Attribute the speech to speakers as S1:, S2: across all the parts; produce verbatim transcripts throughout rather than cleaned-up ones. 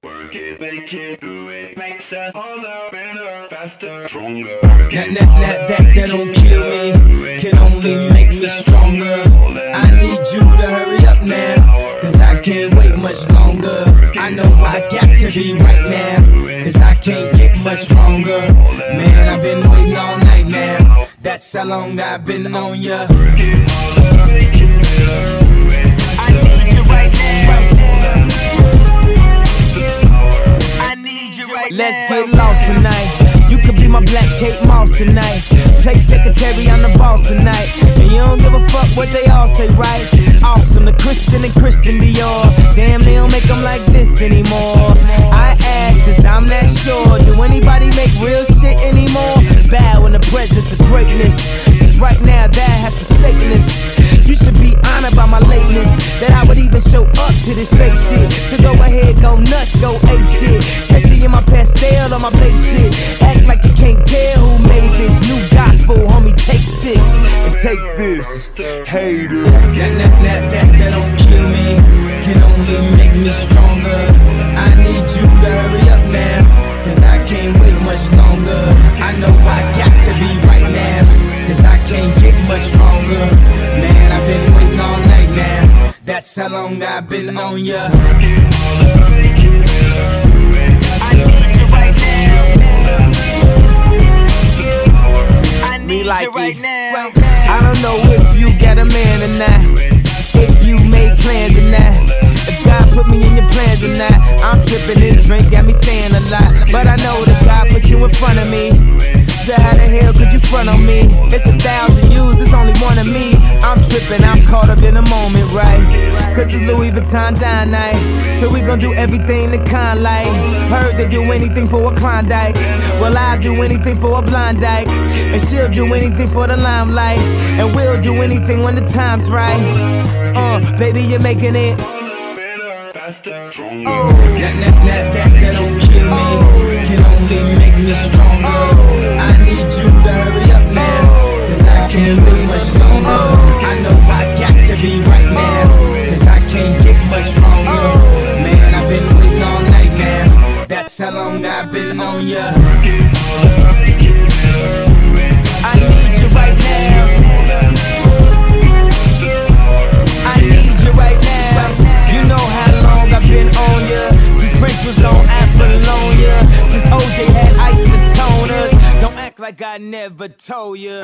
S1: Work it, make it, do it, makes us harder, better, faster, stronger.
S2: That, that, that, that, that don't kill me, can only make me stronger. I need you to hurry up now, cause I can't wait much longer. I know I got to be right now, cause I can't get much stronger. Man, I've been waiting all night now, that's how long I've been on ya. Let's get lost tonight. You could be my black Kate Moss tonight. Play secretary, I'm the boss tonight. And you don't give a fuck what they all say, right? Awesome, the Christian and Christian Dior. Damn, they don't make them like this anymore. I ask, cause I'm not sure. Do anybody make real shit anymore? Bow in the presence of greatness, cause right now that has forsaken us. You should be honored by my lateness, that I would even show up to this fake shit. So go ahead, go nuts, go ape shit. Especially in my pastel on my babe shit. Act like you can't tell who made this new gospel, homie, take six. And take this, haters. That, that, that, that, that don't kill me, can only make me stronger. I need you to hurry up now, cause I can't wait much longer. I know I got to be right now, cause I can't get much stronger. Man, I've been waiting all night now, that's how long I've been on ya. Me like it. I don't know if you got a man or not, if you made plans or not, if God put me in your plans or not. I'm tripping, this drink got me saying a lot, but I know that God put you in front of me. So how the hell could you front on me? It's a thousand yous, it's only one of me. I'm tripping, I'm caught up in the moment, right? Cause it's Louis Vuitton dine night, so we gon' do everything the kind like. Heard they do anything for a Klondike, well I'll do anything for a blind dyke. And she'll do anything for the limelight, and we'll do anything when the time's right. Uh, baby, you're making it. Oh, that, that, that, that, that don't kill me, can only make me stronger. I need you to hurry up now, cause I can't wait much longer. I know I got to be right now, cause I can't get much stronger. Man, I've been waiting all night now, that's how long I've been on ya. I need you right now, I need you right now. You know how long I've been on ya, since Prince was on Apollonia, since O J had isotoners. Don't act like I never told ya,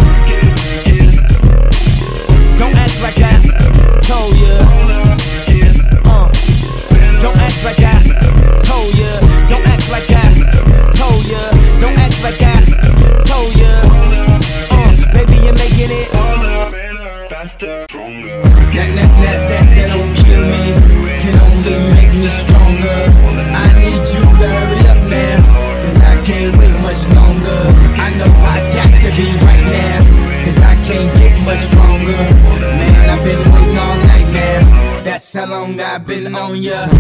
S2: don't act like I told ya. uh, Don't act like I told ya, don't act like I told ya, don't act like I told ya. Uh, baby, you're making it faster, stronger. That, that, that, that, that don't kill me, can only make me stronger. I need you to hurry up now, cause I can't wait much longer. I know I got to be right now, cause I can't get much stronger. Man, I've been waiting all night now, that's how long I've been on ya.